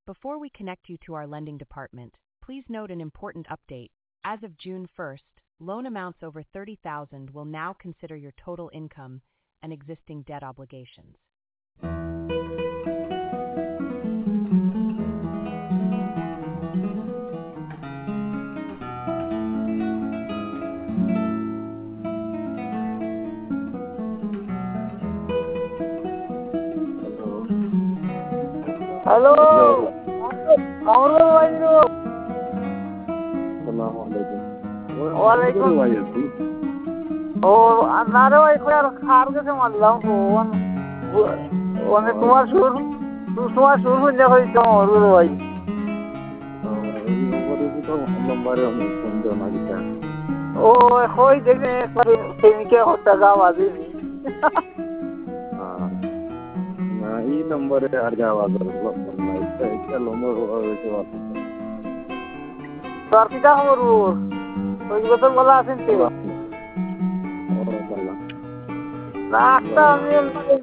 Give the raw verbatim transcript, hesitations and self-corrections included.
Before we connect you to our lending department, please note an important update. As of June first, loan amounts over thirty thousand will now consider your total income and existing debt obligations. Hello Kamrul ভাই তো ওয়ালাইকুম ও আনারে ভাই কোয়ার খার গেছে মারলাম phone one তোমার সুর তোমার সুর হইলে হই কামরুল ভাই ও হই দেখে একবার প্রেমিকে টাকা বাজে ಈ ನಂಬರ್ ಯಾರಿಗೆ ಆವಾಜ ಇಷ್ಟ ನಂಬರ್ তোর কি কামর ওই কথা বলা আছেন তো না একটা আমি